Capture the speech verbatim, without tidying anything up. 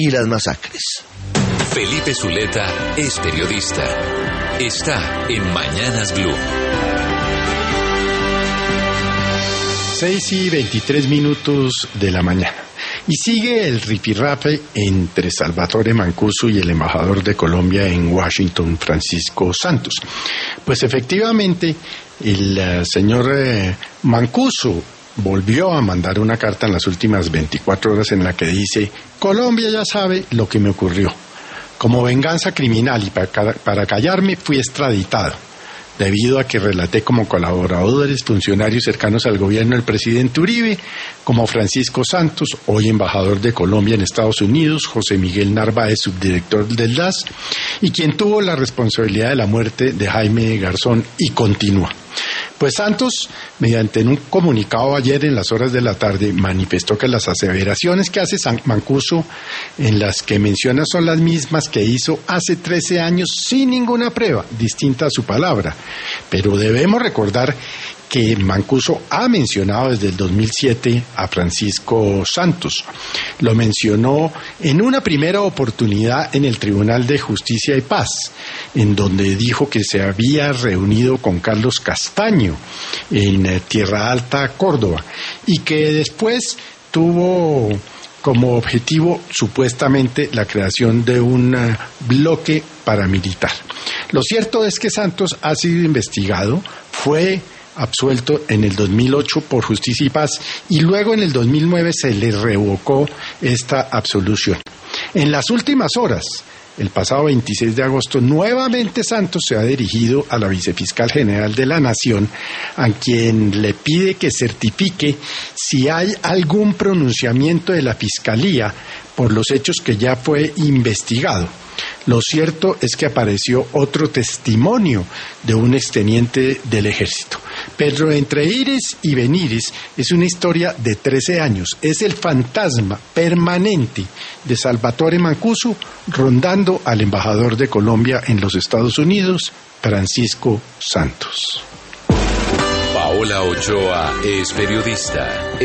y las masacres. Felipe Zuleta es periodista. Está en Mañanas Blue. seis y veintitrés minutos de la mañana. Y sigue el ripirrape entre Salvatore Mancuso y el embajador de Colombia en Washington, Francisco Santos. Pues efectivamente, el uh, señor uh, Mancuso volvió a mandar una carta en las últimas veinticuatro horas en la que dice: Colombia ya sabe lo que me ocurrió. Como venganza criminal y para, para callarme fui extraditado, debido a que relaté como colaboradores funcionarios cercanos al gobierno del presidente Uribe, como Francisco Santos, hoy embajador de Colombia en Estados Unidos, José Miguel Narváez, subdirector del D A S, y quien tuvo la responsabilidad de la muerte de Jaime Garzón, y continúa. Pues Santos, mediante un comunicado ayer en las horas de la tarde, manifestó que las aseveraciones que hace Mancuso, en las que menciona, son las mismas que hizo hace trece años sin ninguna prueba distinta a su palabra. Pero debemos recordar que Mancuso ha mencionado desde el dos mil siete a Francisco Santos. Lo mencionó en una primera oportunidad en el Tribunal de Justicia y Paz, en donde dijo que se había reunido con Carlos Castaño en Tierra Alta, Córdoba, y que después tuvo como objetivo supuestamente la creación de un bloque paramilitar. Lo cierto es que Santos ha sido investigado, fue absuelto en el dos mil ocho por Justicia y Paz, y luego en el dos mil nueve se le revocó esta absolución. En las últimas horas, el pasado veintiséis de agosto, nuevamente Santos se ha dirigido a la vicefiscal general de la Nación, a quien le pide que certifique si hay algún pronunciamiento de la Fiscalía por los hechos que ya fue investigado. Lo cierto es que apareció otro testimonio de un exteniente del ejército. Pero entre ires y venires es una historia de trece años. Es el fantasma permanente de Salvatore Mancuso rondando al embajador de Colombia en los Estados Unidos, Francisco Santos. Paola Ochoa es periodista.